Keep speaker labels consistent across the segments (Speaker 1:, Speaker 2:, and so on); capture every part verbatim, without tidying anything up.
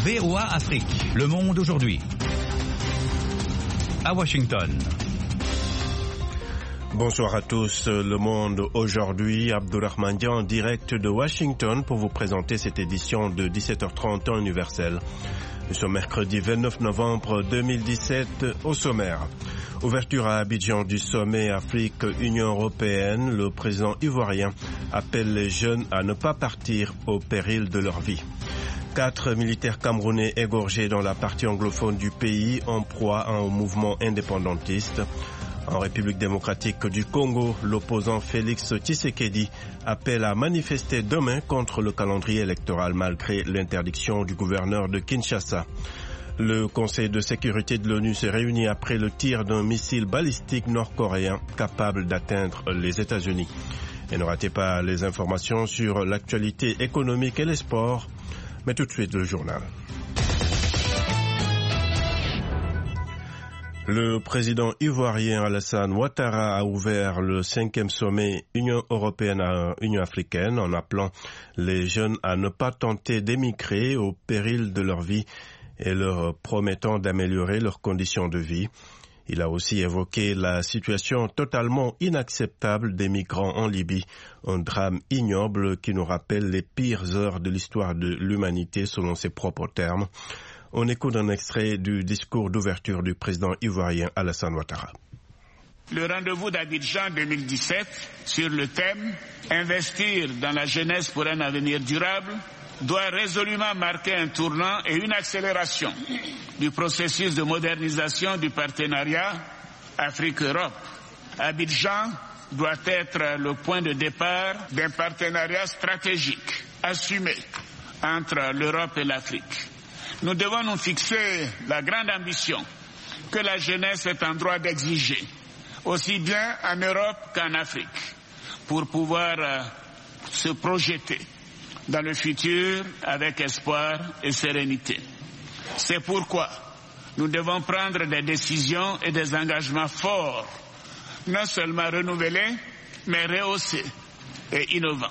Speaker 1: V O A Afrique, le monde aujourd'hui. À Washington.
Speaker 2: Bonsoir à tous, le monde aujourd'hui, Abdourahmane Dia en direct de Washington pour vous présenter cette édition de dix-sept heures trente temps universel. Nous sommes mercredi vingt-neuf novembre deux mille dix-sept au sommaire. Ouverture à Abidjan du sommet Afrique-Union européenne, le président ivoirien appelle les jeunes à ne pas partir au péril de leur vie. Quatre militaires camerounais égorgés dans la partie anglophone du pays en proie au mouvement indépendantiste. En République démocratique du Congo, l'opposant Félix Tshisekedi appelle à manifester demain contre le calendrier électoral malgré l'interdiction du gouverneur de Kinshasa. Le Conseil de sécurité de l'ONU s'est réuni après le tir d'un missile balistique nord-coréen capable d'atteindre les États-Unis. Et ne ratez pas les informations sur l'actualité économique et les sports, mais tout de suite le journal. Le président ivoirien Alassane Ouattara a ouvert le cinquième sommet Union européenne-Union africaine en appelant les jeunes à ne pas tenter d'émigrer au péril de leur vie et leur promettant d'améliorer leurs conditions de vie. Il a aussi évoqué la situation totalement inacceptable des migrants en Libye, un drame ignoble qui nous rappelle les pires heures de l'histoire de l'humanité selon ses propres termes. On écoute un extrait du discours d'ouverture du président ivoirien Alassane Ouattara.
Speaker 3: Le rendez-vous d'Abidjan deux mille dix-sept sur le thème « Investir dans la jeunesse pour un avenir durable » doit résolument marquer un tournant et une accélération du processus de modernisation du partenariat Afrique-Europe. Abidjan doit être le point de départ d'un partenariat stratégique assumé entre l'Europe et l'Afrique. Nous devons nous fixer la grande ambition que la jeunesse est en droit d'exiger, aussi bien en Europe qu'en Afrique, pour pouvoir euh, se projeter dans le futur avec espoir et sérénité. C'est pourquoi nous devons prendre des décisions et des engagements forts, non seulement renouvelés, mais rehaussés et innovants.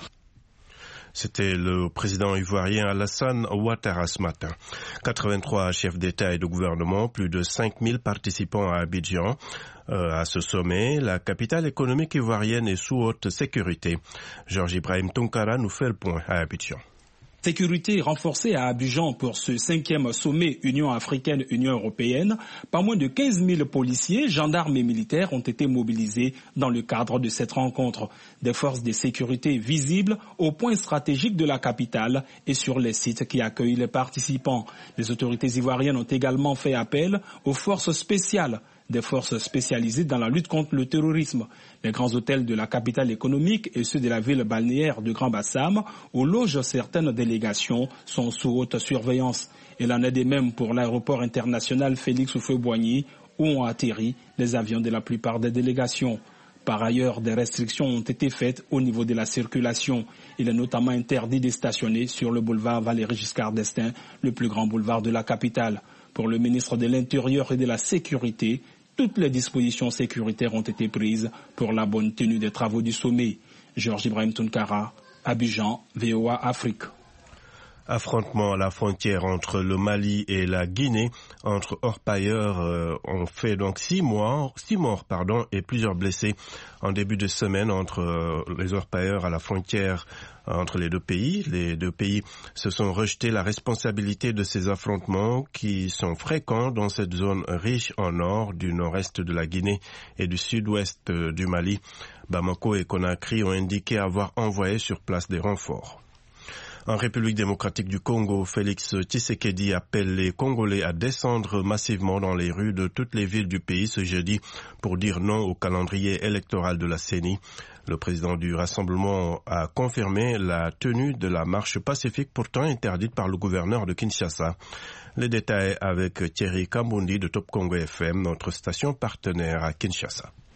Speaker 2: C'était le président ivoirien Alassane Ouattara ce matin. quatre-vingt-trois chefs d'État et de gouvernement, plus de cinq mille participants à Abidjan. Euh, à ce sommet, la capitale économique ivoirienne est sous haute sécurité. Georges Ibrahim Tounkara nous fait le point à Abidjan.
Speaker 4: Sécurité renforcée à Abidjan pour ce cinquième sommet Union africaine-Union européenne. Pas moins de quinze mille policiers, gendarmes et militaires ont été mobilisés dans le cadre de cette rencontre. Des forces de sécurité visibles aux points stratégiques de la capitale et sur les sites qui accueillent les participants. Les autorités ivoiriennes ont également fait appel aux forces spéciales, des forces spécialisées dans la lutte contre le terrorisme. Les grands hôtels de la capitale économique et ceux de la ville balnéaire de Grand-Bassam, où logent certaines délégations, sont sous haute surveillance. Il en est de même pour l'aéroport international Félix Houphouët-Boigny, où ont atterri les avions de la plupart des délégations. Par ailleurs, des restrictions ont été faites au niveau de la circulation. Il est notamment interdit de stationner sur le boulevard Valéry-Giscard d'Estaing, le plus grand boulevard de la capitale. Pour le ministre de l'Intérieur et de la Sécurité, toutes les dispositions sécuritaires ont été prises pour la bonne tenue des travaux du sommet. Georges Ibrahim Tounkara, Abidjan, V O A Afrique.
Speaker 2: Affrontement à la frontière entre le Mali et la Guinée, entre orpailleurs, euh, ont fait donc six morts, six morts pardon, et plusieurs blessés en début de semaine entre euh, les orpailleurs à la frontière euh, entre les deux pays. Les deux pays se sont rejetés la responsabilité de ces affrontements qui sont fréquents dans cette zone riche en or du nord-est de la Guinée et du sud-ouest euh, du Mali. Bamako et Conakry ont indiqué avoir envoyé sur place des renforts. En République démocratique du Congo, Félix Tshisekedi appelle les Congolais à descendre massivement dans les rues de toutes les villes du pays ce jeudi pour dire non au calendrier électoral de la C E N I. Le président du Rassemblement a confirmé la tenue de la marche pacifique pourtant interdite par le gouverneur de Kinshasa. Les détails avec Thierry Kambundi de Top Congo F M, notre station partenaire à Kinshasa.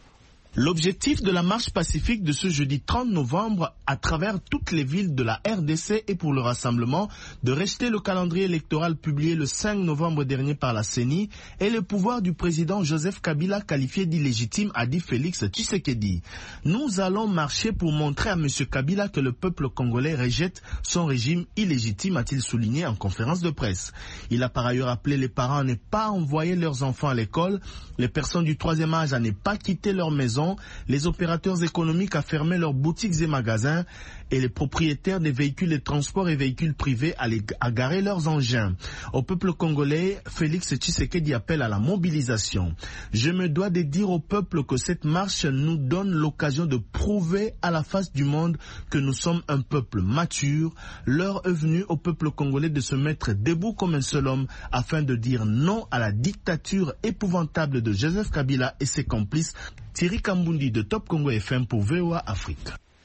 Speaker 5: L'objectif de la marche pacifique de ce jeudi trente novembre à travers toutes les villes de la R D C est pour le rassemblement de rejeter le calendrier électoral publié le cinq novembre dernier par la C E N I et le pouvoir du président Joseph Kabila qualifié d'illégitime, a dit Félix Tshisekedi. Nous allons marcher pour montrer à M. Kabila que le peuple congolais rejette son régime illégitime, a-t-il souligné en conférence de presse. Il a par ailleurs appelé les parents à ne pas envoyer leurs enfants à l'école, les personnes du troisième âge à ne pas quitter leur maison, les opérateurs économiques à fermer leurs boutiques et magasins et les propriétaires des véhicules de transport et véhicules privés à, les, à garer leurs engins. Au peuple congolais, Félix Tshisekedi appelle à la mobilisation. Je me dois de dire au peuple que cette marche nous donne l'occasion de prouver à la face du monde que nous sommes un peuple mature. L'heure est venue au peuple congolais de se mettre debout comme un seul homme afin de dire non à la dictature épouvantable de Joseph Kabila et ses complices. Thierry Kambundi de Top Congo F M pour V O A Afrique.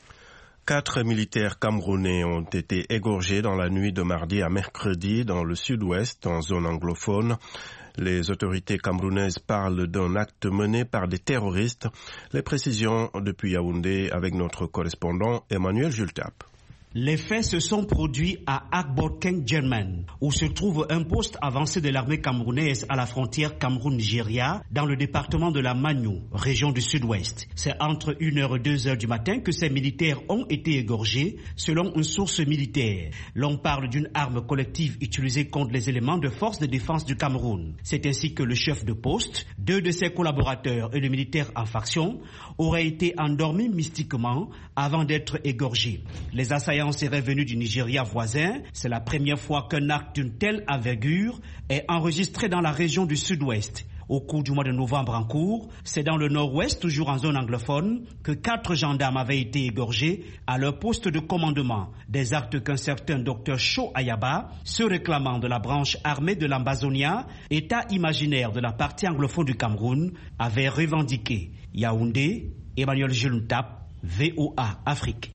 Speaker 2: Quatre militaires camerounais ont été égorgés dans la nuit de mardi à mercredi dans le sud-ouest, en zone anglophone. Les autorités camerounaises parlent d'un acte mené par des terroristes. Les précisions depuis Yaoundé avec notre correspondant Emmanuel Jultap.
Speaker 6: Les faits se sont produits à Agborkeng German, où se trouve un poste avancé de l'armée camerounaise à la frontière Cameroun-Nigeria, dans le département de la Magno, région du sud-ouest. C'est entre une heure et deux heures du matin que ces militaires ont été égorgés, selon une source militaire. L'on parle d'une arme collective utilisée contre les éléments de force de défense du Cameroun. C'est ainsi que le chef de poste, deux de ses collaborateurs et le militaire en faction auraient été endormis mystiquement avant d'être égorgés. Les assaillants seraient venus du Nigeria voisin. C'est la première fois qu'un acte d'une telle envergure est enregistré dans la région du sud-ouest. Au cours du mois de novembre en cours, c'est dans le nord-ouest, toujours en zone anglophone, que quatre gendarmes avaient été égorgés à leur poste de commandement. Des actes qu'un certain docteur Cho Ayaba, se réclamant de la branche armée de l'Ambazonia, état imaginaire de la partie anglophone du Cameroun, avait revendiqué. Yaoundé, Emmanuel Jultap, V O A Afrique.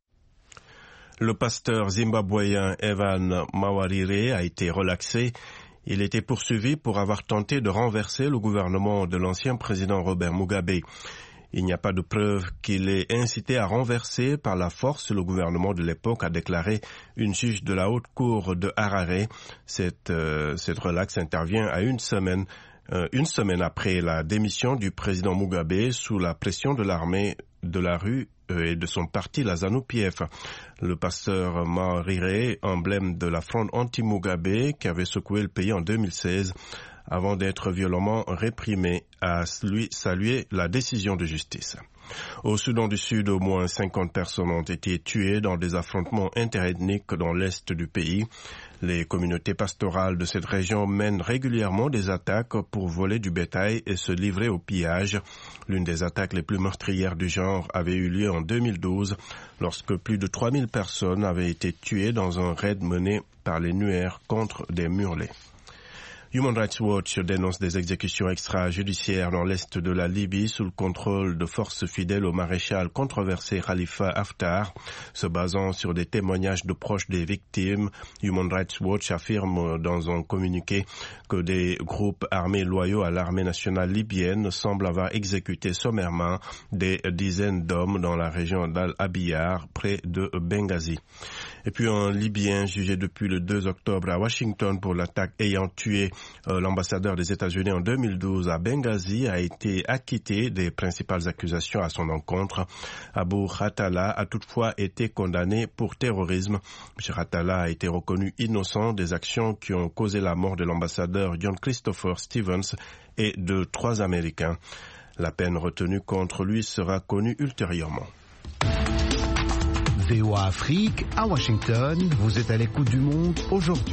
Speaker 2: Le pasteur zimbabwéen Evan Mawarire a été relaxé. Il était poursuivi pour avoir tenté de renverser le gouvernement de l'ancien président Robert Mugabe. Il n'y a pas de preuve qu'il ait incité à renverser par la force le gouvernement de l'époque, a déclaré une juge de la haute cour de Harare. Cette, euh, cette relaxe intervient à une semaine, euh, une semaine après la démission du président Mugabe sous la pression de l'armée de la rue et de son parti, la ZANU-P F. Le pasteur Mawarire, emblème de la fronde anti-Mugabe qui avait secoué le pays en deux mille seize, avant d'être violemment réprimé, a lui salué la décision de justice. Au Soudan du Sud, au moins cinquante personnes ont été tuées dans des affrontements interethniques dans l'est du pays. Les communautés pastorales de cette région mènent régulièrement des attaques pour voler du bétail et se livrer au pillage. L'une des attaques les plus meurtrières du genre avait eu lieu en deux mille douze, lorsque plus de trois mille personnes avaient été tuées dans un raid mené par les Nuer contre des Murlés. Human Rights Watch dénonce des exécutions extrajudiciaires dans l'est de la Libye sous le contrôle de forces fidèles au maréchal controversé Khalifa Haftar. Se basant sur des témoignages de proches des victimes, Human Rights Watch affirme dans un communiqué que des groupes armés loyaux à l'armée nationale libyenne semblent avoir exécuté sommairement des dizaines d'hommes dans la région d'Al-Abiyar, près de Benghazi. Et puis un Libyen jugé depuis le deux octobre à Washington pour l'attaque ayant tué euh, l'ambassadeur des États-Unis en deux mille douze à Benghazi a été acquitté des principales accusations à son encontre. Abou Khatala a toutefois été condamné pour terrorisme. M. Khatala a été reconnu innocent des actions qui ont causé la mort de l'ambassadeur John Christopher Stevens et de trois Américains. La peine retenue contre lui sera connue ultérieurement.
Speaker 7: V O A Afrique, à Washington, vous êtes à l'écoute du monde aujourd'hui.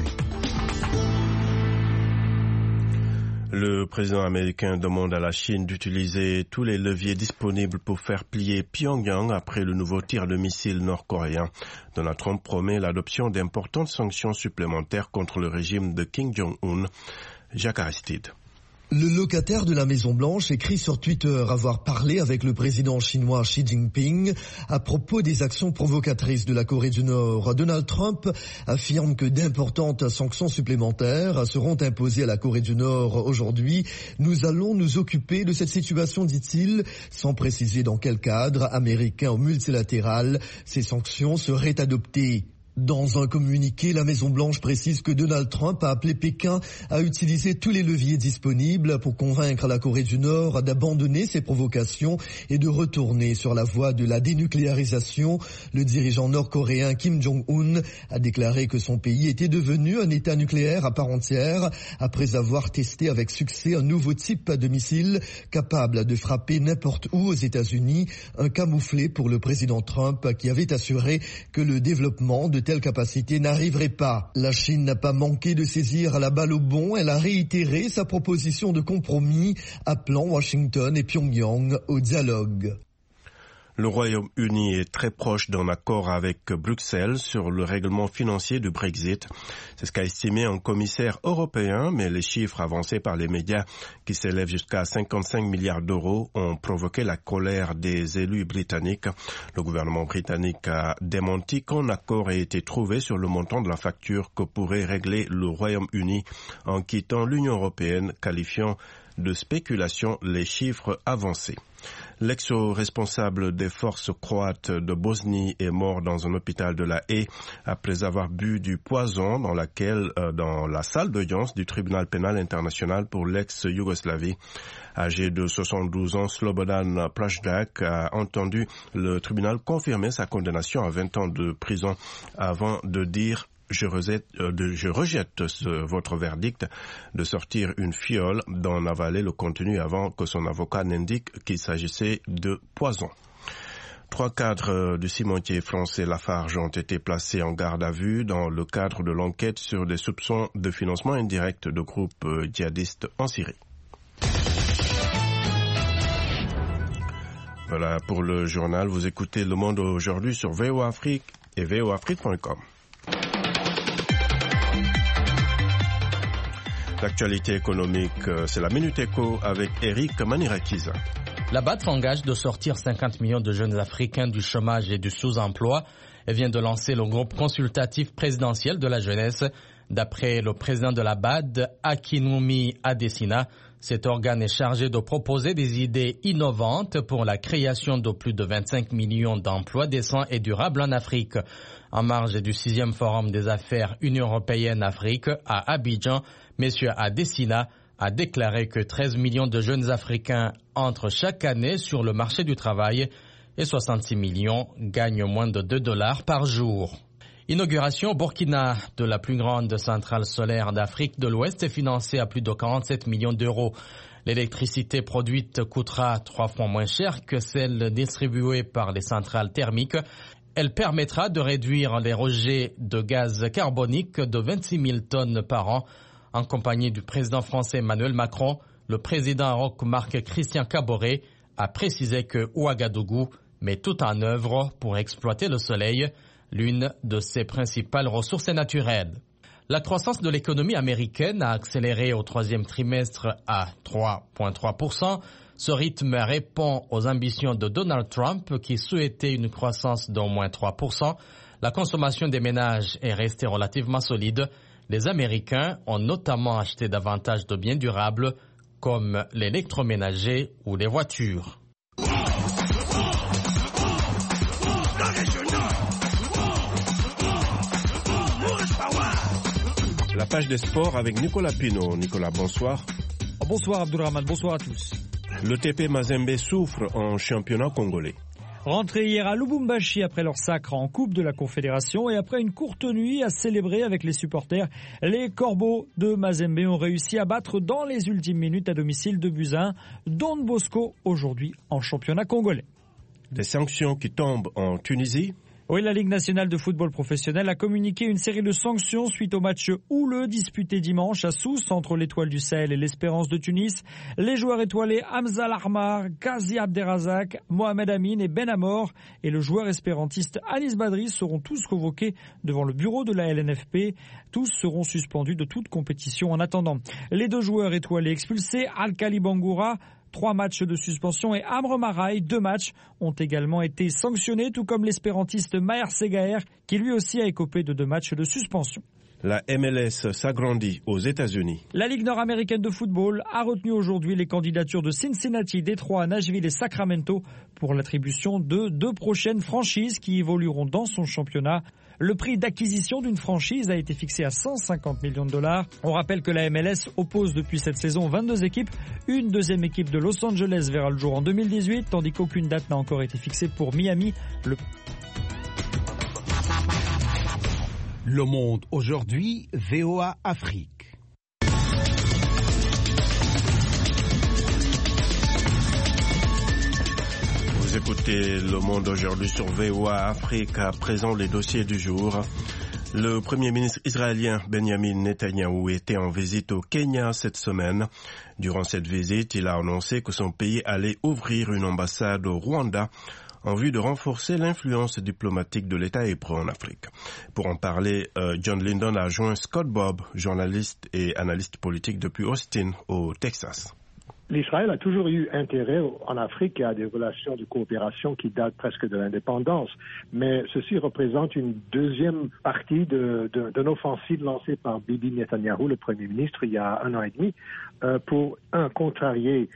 Speaker 2: Le président américain demande à la Chine d'utiliser tous les leviers disponibles pour faire plier Pyongyang après le nouveau tir de missiles nord-coréen. Donald Trump promet l'adoption d'importantes sanctions supplémentaires contre le régime de Kim Jong-un. Jacques Aristide.
Speaker 8: Le locataire de la Maison-Blanche écrit sur Twitter avoir parlé avec le président chinois Xi Jinping à propos des actions provocatrices de la Corée du Nord. Donald Trump affirme que d'importantes sanctions supplémentaires seront imposées à la Corée du Nord aujourd'hui. Nous allons nous occuper de cette situation, dit-il, sans préciser dans quel cadre, américain ou multilatéral, ces sanctions seraient adoptées. Dans un communiqué, la Maison-Blanche précise que Donald Trump a appelé Pékin à utiliser tous les leviers disponibles pour convaincre la Corée du Nord d'abandonner ses provocations et de retourner sur la voie de la dénucléarisation. Le dirigeant nord-coréen Kim Jong-un a déclaré que son pays était devenu un État nucléaire à part entière après avoir testé avec succès un nouveau type de missile capable de frapper n'importe où aux États-Unis, un camouflet pour le président Trump qui avait assuré que le développement de telle capacité n'arriverait pas. La Chine n'a pas manqué de saisir la balle au bond. Elle a réitéré sa proposition de compromis, appelant Washington et Pyongyang au dialogue.
Speaker 2: Le Royaume-Uni est très proche d'un accord avec Bruxelles sur le règlement financier du Brexit. C'est ce qu'a estimé un commissaire européen, mais les chiffres avancés par les médias, qui s'élèvent jusqu'à cinquante-cinq milliards d'euros, ont provoqué la colère des élus britanniques. Le gouvernement britannique a démenti qu'un accord ait été trouvé sur le montant de la facture que pourrait régler le Royaume-Uni en quittant l'Union européenne, qualifiant de spéculation les chiffres avancés. L'ex-responsable des forces croates de Bosnie est mort dans un hôpital de La Haye après avoir bu du poison dans, laquelle, euh, dans la salle d'audience du tribunal pénal international pour l'ex-Yougoslavie. Âgé de soixante-douze ans, Slobodan Plajdak a entendu le tribunal confirmer sa condamnation à vingt ans de prison avant de dire Je rejette, euh, de, je rejette ce, votre verdict de sortir une fiole d'en avaler le contenu avant que son avocat n'indique qu'il s'agissait de poison. Trois cadres du cimentier français Lafarge ont été placés en garde à vue dans le cadre de l'enquête sur des soupçons de financement indirect de groupes djihadistes en Syrie. Voilà pour le journal. Vous écoutez Le Monde aujourd'hui sur V O A Afrique et v o afrique point com. L'actualité économique, c'est la Minute Éco avec Eric Manirakiza.
Speaker 9: La B A D s'engage de sortir cinquante millions de jeunes Africains du chômage et du sous-emploi et vient de lancer le groupe consultatif présidentiel de la jeunesse. D'après le président de la B A D, Akinwumi Adesina, cet organe est chargé de proposer des idées innovantes pour la création de plus de vingt-cinq millions d'emplois décents et durables en Afrique. En marge du sixième forum des affaires Union européenne-Afrique à Abidjan, M. Adesina a déclaré que treize millions de jeunes Africains entrent chaque année sur le marché du travail et soixante-six millions gagnent moins de deux dollars par jour. Inauguration au Burkina de la plus grande centrale solaire d'Afrique de l'Ouest est financée à plus de quarante-sept millions d'euros. L'électricité produite coûtera trois fois moins cher que celle distribuée par les centrales thermiques. Elle permettra de réduire les rejets de gaz carbonique de vingt-six mille tonnes par an. En compagnie du président français Emmanuel Macron, le président maroc Marc-Christian Kaboré a précisé que Ouagadougou met tout en œuvre pour exploiter le soleil, l'une de ses principales ressources naturelles. La croissance de l'économie américaine a accéléré au troisième trimestre à trois virgule trois pour cent. Ce rythme répond aux ambitions de Donald Trump qui souhaitait une croissance d'au moins trois pour cent. La consommation des ménages est restée relativement solide. Les Américains ont notamment acheté davantage de biens durables comme l'électroménager ou les voitures.
Speaker 2: La page des sports avec Nicolas Pinault. Nicolas, bonsoir.
Speaker 10: Bonsoir Abdourahmane, bonsoir à tous.
Speaker 2: Le T P Mazembe souffre en championnat congolais.
Speaker 10: Rentré hier à Lubumbashi après leur sacre en Coupe de la Confédération et après une courte nuit à célébrer avec les supporters, les Corbeaux de Mazembe ont réussi à battre dans les ultimes minutes à domicile de Buzyn, Don Bosco aujourd'hui en championnat congolais.
Speaker 2: Des sanctions qui tombent en Tunisie.
Speaker 10: Oui, la Ligue nationale de football professionnel a communiqué une série de sanctions suite au match houleux disputé dimanche à Sousse entre l'Étoile du Sahel et l'Espérance de Tunis. Les joueurs étoilés Hamza Larmar, Ghazi Abderrazak, Mohamed Amin et Ben Amor et le joueur espérantiste Anis Badri seront tous convoqués devant le bureau de la L N F P. Tous seront suspendus de toute compétition en attendant. Les deux joueurs étoilés expulsés, Al-Khali Bangoura, trois matchs de suspension et Amr Maraï, deux matchs, ont également été sanctionnés, tout comme l'espérantiste Maher Segaer, qui lui aussi a écopé de deux matchs de suspension.
Speaker 2: La M L S s'agrandit aux États-Unis.
Speaker 10: La Ligue nord-américaine de football a retenu aujourd'hui les candidatures de Cincinnati, Détroit, Nashville et Sacramento pour l'attribution de deux prochaines franchises qui évolueront dans son championnat. Le prix d'acquisition d'une franchise a été fixé à cent cinquante millions de dollars. On rappelle que la M L S oppose depuis cette saison vingt-deux équipes. Une deuxième équipe de Los Angeles verra le jour en deux mille dix-huit, tandis qu'aucune date n'a encore été fixée pour Miami. Le...
Speaker 7: Le Monde aujourd'hui, V O A Afrique.
Speaker 2: Vous écoutez Le Monde aujourd'hui sur V O A Afrique. À présent, les dossiers du jour. Le Premier ministre israélien Benjamin Netanyahou était en visite au Kenya cette semaine. Durant cette visite, il a annoncé que son pays allait ouvrir une ambassade au Rwanda en vue de renforcer l'influence diplomatique de l'État hébreu en Afrique. Pour en parler, euh, John Lyndon a joint Scott Bob, journaliste et analyste politique depuis Austin, au Texas.
Speaker 11: L'Israël a toujours eu intérêt en Afrique à des relations de coopération qui datent presque de l'indépendance, mais ceci représente une deuxième partie de, de, d'une offensive lancée par Bibi Netanyahou, le Premier ministre, il y a un an et demi, euh, pour, un, contrarier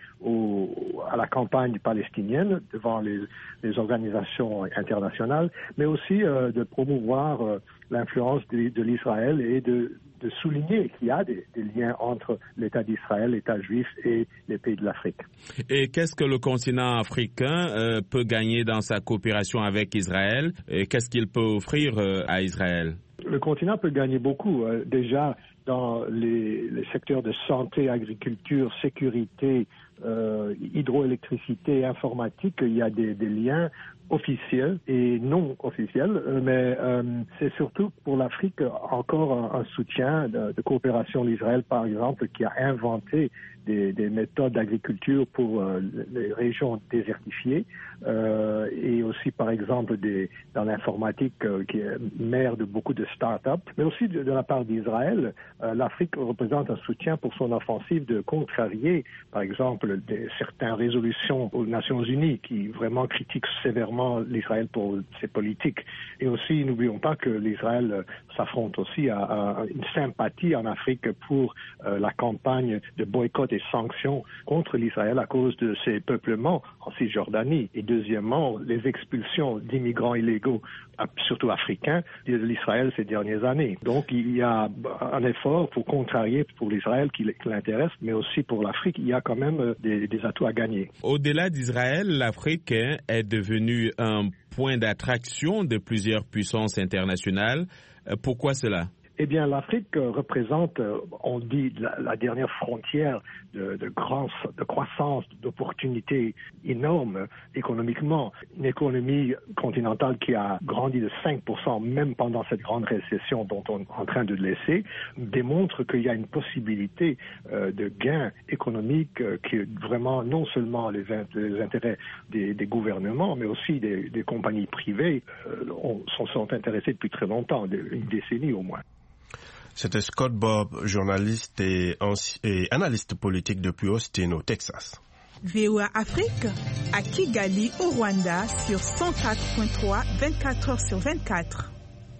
Speaker 11: au, à la campagne palestinienne devant les, les organisations internationales, mais aussi euh, de promouvoir euh, l'influence de, de l'Israël et de de souligner qu'il y a des, des liens entre l'État d'Israël, l'État juif et les pays de l'Afrique.
Speaker 12: Et qu'est-ce que le continent africain euh, peut gagner dans sa coopération avec Israël et qu'est-ce qu'il peut offrir euh, à Israël?
Speaker 11: Le continent peut gagner beaucoup. Euh, déjà, dans les, les secteurs de santé, agriculture, sécurité, euh, hydroélectricité, informatique, il y a des, des liens officiels et non officiels, mais euh, c'est surtout pour l'Afrique encore un, un soutien de, de coopération. L'Israël, par exemple, qui a inventé des, des méthodes d'agriculture pour euh, les régions désertifiées euh, et aussi, par exemple, des, dans l'informatique euh, qui est mère de beaucoup de start-up, mais aussi de, de la part d'Israël, euh, l'Afrique représente un soutien pour son offensive de contrarier, par exemple, des, certaines résolutions aux Nations Unies qui vraiment critiquent sévèrement l'Israël pour ses politiques. Et aussi, n'oublions pas que l'Israël s'affronte aussi à, à une sympathie en Afrique pour euh, la campagne de boycott et sanctions contre l'Israël à cause de ses peuplements en Cisjordanie. Et deuxièmement, les expulsions d'immigrants illégaux, surtout africains, de l'Israël ces dernières années. Donc, il y a un effort pour contrarier pour l'Israël qui l'intéresse, mais aussi pour l'Afrique, il y a quand même des, des atouts à gagner.
Speaker 12: Au-delà d'Israël, l'Afrique est devenue un point d'attraction de plusieurs puissances internationales. Pourquoi cela?
Speaker 11: Eh bien, l'Afrique représente, on dit, la, la dernière frontière de, de, grand, de croissance, d'opportunités énormes économiquement. Une économie continentale qui a grandi de cinq pour cent, même pendant cette grande récession dont on est en train de laisser, démontre qu'il y a une possibilité euh, de gain économique euh, qui est vraiment non seulement les, les intérêts des, des gouvernements, mais aussi des, des compagnies privées euh, on, sont, sont intéressées depuis très longtemps, une décennie au moins.
Speaker 2: C'était Scott Bob, journaliste et, et analyste politique depuis Austin, au Texas.
Speaker 13: V O A Afrique, à Kigali, au Rwanda, sur cent quatre point trois, vingt-quatre heures sur vingt-quatre.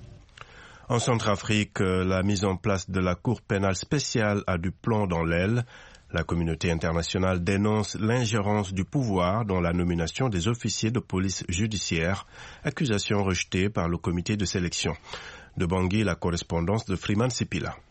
Speaker 2: En Centrafrique, la mise en place de la Cour pénale spéciale a du plomb dans l'aile. La communauté internationale dénonce l'ingérence du pouvoir dans la nomination des officiers de police judiciaire, accusation rejetée par le comité de sélection. De Bangui, la correspondance de Freeman Sipila.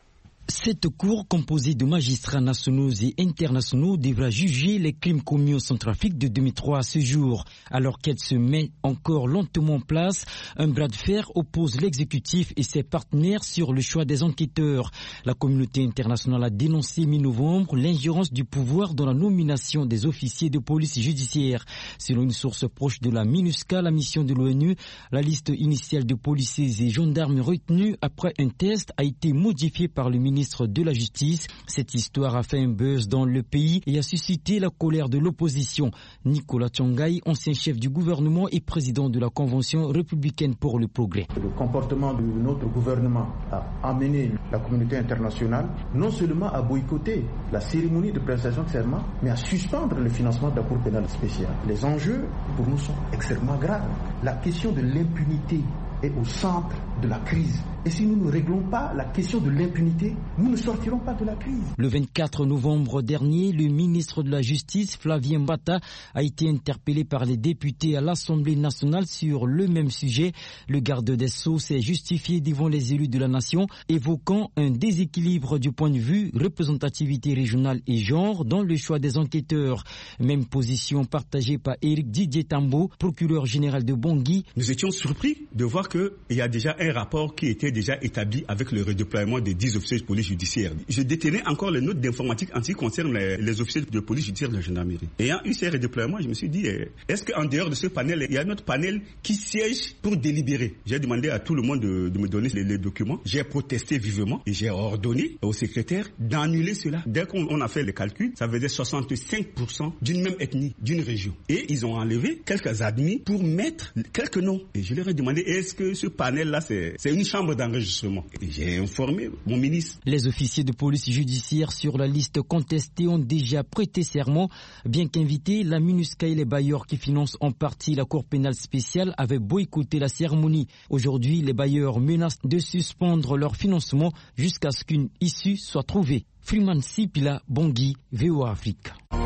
Speaker 14: Cette cour, composée de magistrats nationaux et internationaux, devra juger les crimes commis au Centrafrique de deux mille trois à ce jour. Alors qu'elle se met encore lentement en place, un bras de fer oppose l'exécutif et ses partenaires sur le choix des enquêteurs. La communauté internationale a dénoncé mi-novembre l'ingérence du pouvoir dans la nomination des officiers de police judiciaire. Selon une source proche de la MINUSCA, la mission de l'ONU, la liste initiale de policiers et gendarmes retenus après un test a été modifiée par le ministre de la Justice. Cette histoire a fait un buzz dans le pays et a suscité la colère de l'opposition. Nicolas Tchongaï, ancien chef du gouvernement et président de la Convention républicaine pour le progrès.
Speaker 15: Le comportement de notre gouvernement a amené la communauté internationale non seulement à boycotter la cérémonie de prestation de serment, mais à suspendre le financement de la Cour pénale spéciale. Les enjeux pour nous sont extrêmement graves. La question de l'impunité est au centre de la crise. Et si nous ne réglons pas la question de l'impunité, nous ne sortirons pas de la crise.
Speaker 14: Le vingt-quatre novembre dernier, le ministre de la Justice, Flavien Mbata, a été interpellé par les députés à l'Assemblée nationale sur le même sujet. Le garde des Sceaux s'est justifié devant les élus de la nation, évoquant un déséquilibre du point de vue représentativité régionale et genre dans le choix des enquêteurs. Même position partagée par Éric Didier Tambo, procureur général de Bangui.
Speaker 16: Nous étions surpris de voir qu'il y a déjà un rapport qui était déjà établi avec le redéploiement des dix officiers de police judiciaire. Je détenais encore les notes d'informatique en ce qui concerne les, les officiers de police judiciaire de la gendarmerie. Ayant eu ces redéploiements, je me suis dit, est-ce qu'en dehors de ce panel, il y a un autre panel qui siège pour délibérer? J'ai demandé à tout le monde de, de me donner les, les documents. J'ai protesté vivement et j'ai ordonné au secrétaire d'annuler cela. Dès qu'on a fait les calculs, ça faisait soixante-cinq pour cent d'une même ethnie, d'une région. Et ils ont enlevé quelques admis pour mettre quelques noms. Et je leur ai demandé, est-ce que ce panel-là, c'est, c'est une chambre d'enregistrement? Et j'ai informé mon ministre.
Speaker 14: Les officiers de police judiciaire sur la liste contestée ont déjà prêté serment. Bien qu'invités, la MINUSCA et les bailleurs qui financent en partie la Cour pénale spéciale avaient boycotté la cérémonie. Aujourd'hui, les bailleurs menacent de suspendre leur financement jusqu'à ce qu'une issue soit trouvée. Freeman Sipila, Bangui, V O A Afrique.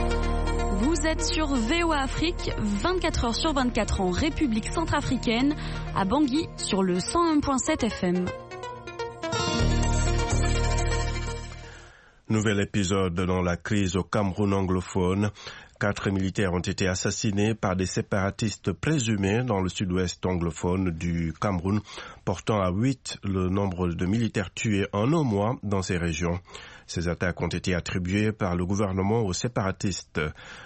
Speaker 17: Vous êtes sur V O A Afrique, vingt-quatre heures sur vingt-quatre en République centrafricaine, à Bangui sur le cent un virgule sept F M.
Speaker 2: Nouvel épisode dans la crise au Cameroun anglophone. Quatre militaires ont été assassinés par des séparatistes présumés dans le sud-ouest anglophone du Cameroun, portant à huit le nombre de militaires tués en un mois dans ces régions. Ces attaques ont été attribuées par le gouvernement aux séparatistes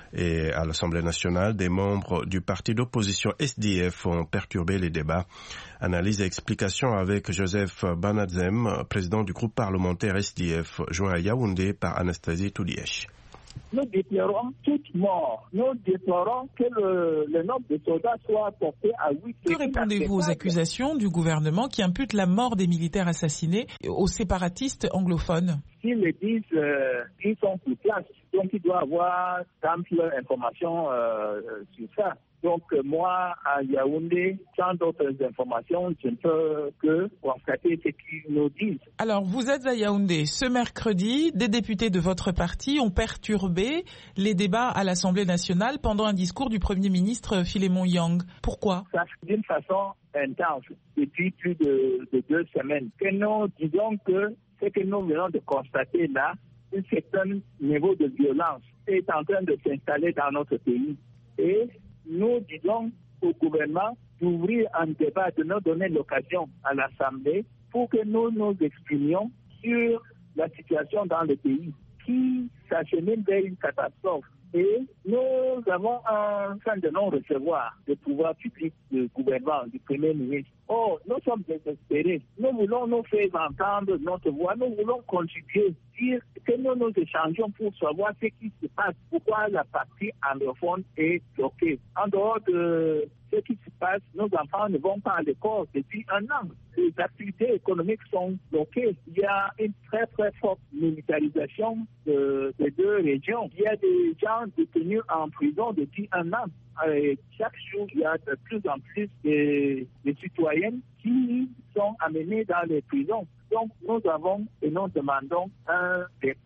Speaker 2: et à l'Assemblée nationale. Des membres du parti d'opposition S D F ont perturbé les débats. Analyse et explication avec Joseph Banadzem, président du groupe parlementaire S D F, joint à Yaoundé par Anastasie Toulièche.
Speaker 18: Nous déplorons toute mort. Nous déplorons que le, le nombre de soldats soit porté à huit.
Speaker 19: Que répondez-vous aux accusations du gouvernement qui imputent la mort des militaires assassinés aux séparatistes anglophones?
Speaker 18: S'ils le disent, euh, ils sont sur place. Donc il doit y avoir d'ample information euh, sur ça. Donc moi, à Yaoundé, sans d'autres informations, je ne peux que constater ce qu'ils nous disent.
Speaker 19: Alors, vous êtes à Yaoundé. Ce mercredi, des députés de votre parti ont perturbé les débats à l'Assemblée nationale pendant un discours du Premier ministre Philémon Yang. Pourquoi?
Speaker 18: Ça, d'une façon intense, depuis plus de, de deux semaines. Que nous disons que ce que nous venons de constater là, un certain niveau de violence est en train de s'installer dans notre pays. Et nous disons au gouvernement d'ouvrir un débat, de nous donner l'occasion à l'Assemblée pour que nous nous exprimions sur la situation dans le pays qui s'achemine vers une catastrophe. Et nous avons un fin de non-recevoir du pouvoir public, du gouvernement, du Premier ministre. Oh, nous sommes désespérés. Nous voulons nous faire entendre notre voix. Nous voulons contribuer, dire que nous nous échangeons pour savoir ce qui se passe. Pourquoi la partie anglophone est bloquée. En dehors de ce qui se passe, nos enfants ne vont pas à l'école depuis un an. Les activités économiques sont bloquées. Il y a une très très forte militarisation de, des deux régions. Il y a des gens détenus en prison depuis un an. Et chaque jour, il y a de plus en plus de, de citoyens qui sont amenés dans les prisons. Donc, nous avons et nous demandons un départ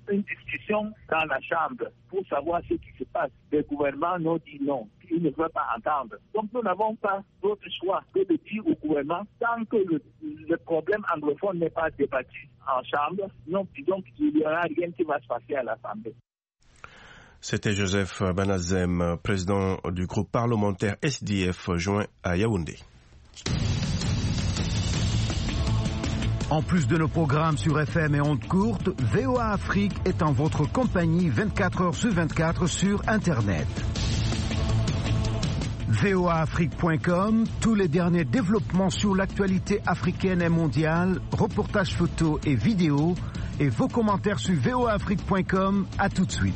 Speaker 18: une discussion dans la Chambre pour savoir ce qui se passe. Le gouvernement nous dit non, il ne veut pas entendre. Donc nous n'avons pas d'autre choix que de dire au gouvernement, tant que le, le problème anglophone n'est pas débattu en Chambre, nous disons qu'il n'y aura rien qui va se passer à l'Assemblée.
Speaker 2: C'était Joseph Banazem, président du groupe parlementaire S D F, joint à Yaoundé.
Speaker 7: En plus de nos programmes sur F M et ondes courtes, V O A Afrique est en votre compagnie vingt-quatre heures sur vingt-quatre sur Internet. V O A Afrique point com, tous les derniers développements sur l'actualité africaine et mondiale, reportages photos et vidéos, et vos commentaires sur V O A Afrique point com. À tout de suite.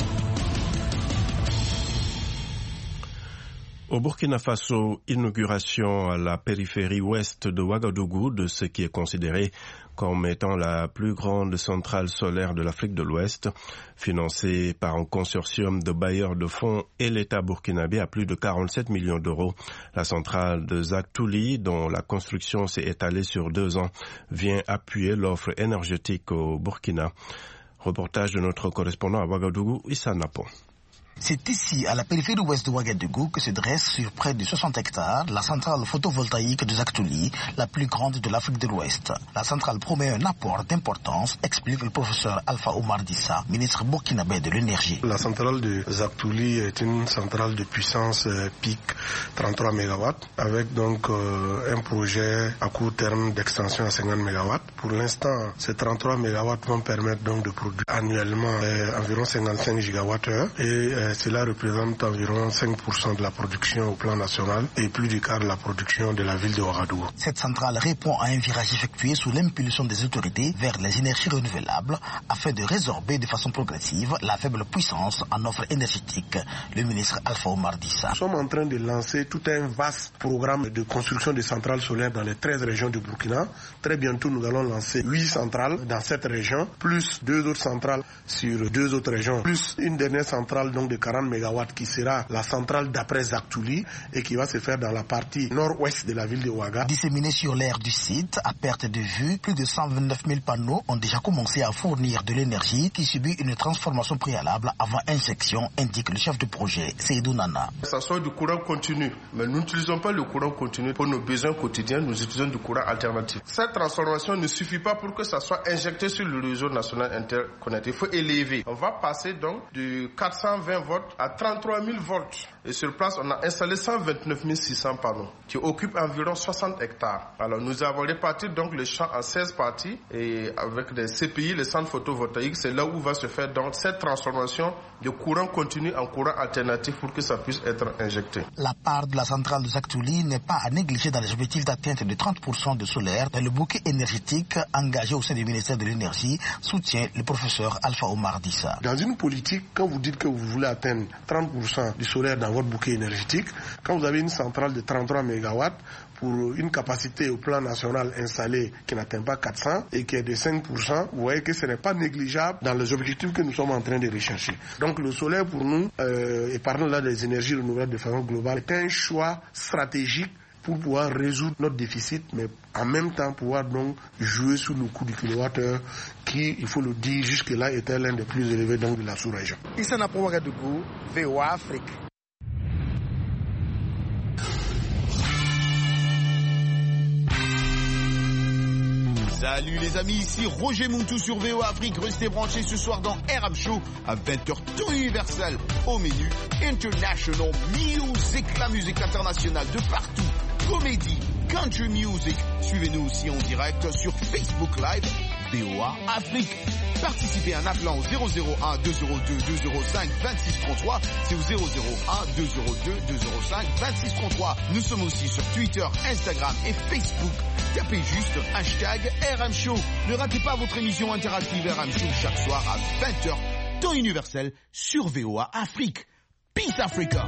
Speaker 2: Au Burkina Faso, inauguration à la périphérie ouest de Ouagadougou de ce qui est considéré comme étant la plus grande centrale solaire de l'Afrique de l'Ouest, financée par un consortium de bailleurs de fonds et l'État burkinabé à plus de quarante-sept millions d'euros. La centrale de Zaktouli, dont la construction s'est étalée sur deux ans, vient appuyer l'offre énergétique au Burkina. Reportage de notre correspondant à Ouagadougou, Issa Napon.
Speaker 20: C'est ici, à la périphérie ouest de Ouagadougou, que se dresse sur près de soixante hectares la centrale photovoltaïque de Zaktouli, la plus grande de l'Afrique de l'Ouest. La centrale promet un apport d'importance, explique le professeur Alpha Omar Dissa, ministre burkinabé de l'énergie.
Speaker 21: La centrale de Zaktouli est une centrale de puissance euh, pic trente-trois mégawatts, avec donc euh, un projet à court terme d'extension à cinquante mégawatts. Pour l'instant, ces trente-trois mégawatts vont permettre donc de produire annuellement euh, environ cinquante-cinq gigawattheures et euh, cela représente environ cinq pour cent de la production au plan national et plus du quart de la production de la ville de Ouagadougou.
Speaker 20: Cette centrale répond à un virage effectué sous l'impulsion des autorités vers les énergies renouvelables afin de résorber de façon progressive la faible puissance en offre énergétique. Le ministre Alpha Omar Dissa.
Speaker 21: Nous sommes en train de lancer tout un vaste programme de construction de centrales solaires dans les treize régions du Burkina. Très bientôt, nous allons lancer huit centrales dans cette région, plus deux autres centrales sur deux autres régions, plus une dernière centrale donc de quarante mégawatts qui sera la centrale d'après Zaktouli et qui va se faire dans la partie nord-ouest de la ville de Ouaga.
Speaker 20: Disséminés sur l'aire du site, à perte de vue, plus de cent vingt-neuf mille panneaux ont déjà commencé à fournir de l'énergie qui subit une transformation préalable avant injection, indique le chef de projet, Seydou Nana.
Speaker 21: Ça soit du courant continu, mais nous n'utilisons pas le courant continu pour nos besoins quotidiens, nous utilisons du courant alternatif. Cette transformation ne suffit pas pour que ça soit injecté sur le réseau national interconnecté. Il faut élever. On va passer donc de quatre cent vingt volts à trente-trois mille volts. Et sur place, on a installé cent vingt-neuf mille six cents panneaux qui occupent environ soixante hectares. Alors nous avons réparti donc le champ en seize parties et avec des C P I, les centres photovoltaïques, c'est là où va se faire donc cette transformation de courant continu en courant alternatif pour que ça puisse être injecté.
Speaker 20: La part de la centrale de Zaktouli n'est pas à négliger dans les objectifs d'atteinte de trente pour cent de solaire dans le bouquet énergétique engagé au sein du ministère de l'énergie, soutient le professeur Alpha Omar Dissa.
Speaker 21: Dans une politique, quand vous dites que vous voulez atteindre trente pour cent du solaire dans votre bouquet énergétique, quand vous avez une centrale de trente-trois mégawatts pour une capacité au plan national installée qui n'atteint pas quatre cents et qui est de cinq pour cent, vous voyez que ce n'est pas négligeable dans les objectifs que nous sommes en train de rechercher. Donc le solaire pour nous, euh, et parlons là des énergies renouvelables de façon globale, est un choix stratégique pour pouvoir résoudre notre déficit, mais en même temps pouvoir donc jouer sur le coût du kilowattheure qui, il faut le dire, jusque-là était l'un des plus élevés donc de la sous-région.
Speaker 20: Issa Napon, Ouagadougou, V O A Afrique.
Speaker 22: Salut les amis, ici Roger Montou sur V O A Afrique. Restez branchés ce soir dans R M Show à vingt heures temps universel. Au menu International Music, la musique internationale de partout. Comédie, country music. Suivez-nous aussi en direct sur Facebook Live V O A Afrique. Participez en appelant au zéro zéro un deux zéro deux deux zéro cinq vingt-six trente-trois. C'est au zéro zéro un deux zéro deux deux zéro cinq vingt-six trente-trois. Nous sommes aussi sur Twitter, Instagram et Facebook. Tapez juste hashtag R M Show. Ne ratez pas votre émission interactive R M Show chaque soir à vingt heures, temps universel sur V O A Afrique. Peace Africa.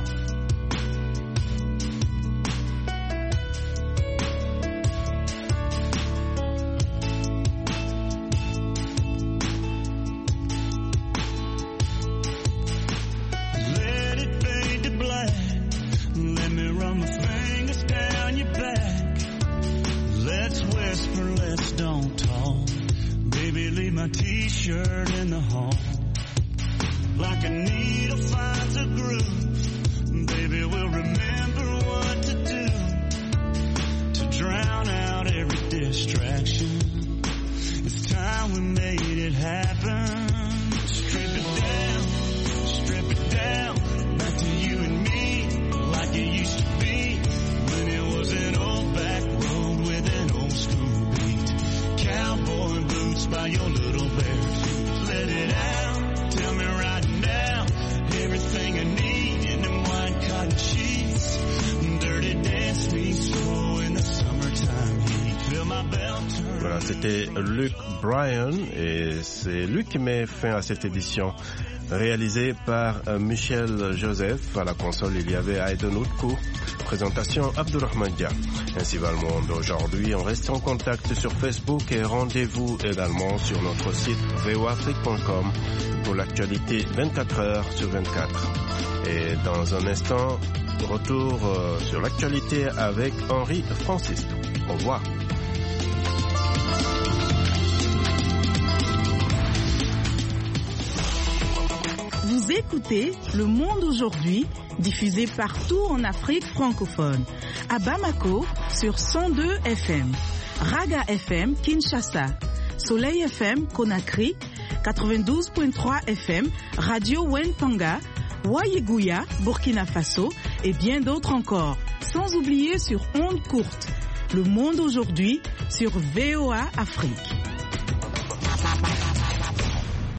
Speaker 23: Let's whisper, let's don't talk. Baby, leave my t-shirt
Speaker 1: shirt in the hall. Like a needle finds a groove, baby, we'll remember what to do to drown out every distraction. It's time we made it happen. Strip it down, strip it down, back to you and me, like it used to be, when it was an old back road with an old school beat. Cowboy boots by your little bare feet. Let it out, tell me right now, everything I need in them white cotton sheets. Dirty dance me slow in the summertime heat. Feel my belt turn.
Speaker 2: Voilà, c'était Luke Bryan et c'est lui qui met fin à cette édition réalisée par Michel Joseph. À la console, il y avait Aiden Outkou. Présentation Abdurrahman Dia. Ainsi va le monde aujourd'hui. On reste en contact sur Facebook et rendez-vous également sur notre site v o afrique point com pour l'actualité vingt-quatre heures sur vingt-quatre. Et dans un instant, retour sur l'actualité avec Henri Francis. Au revoir.
Speaker 13: Vous écoutez Le Monde aujourd'hui, diffusé partout en Afrique francophone. À Bamako, sur cent deux F M. Raga F M, Kinshasa. Soleil F M, Conakry. quatre-vingt-douze virgule trois F M, Radio Wenpanga. Wayeguya, Burkina Faso. Et bien d'autres encore. Sans oublier sur ondes courtes. Le Monde aujourd'hui, sur V O A Afrique.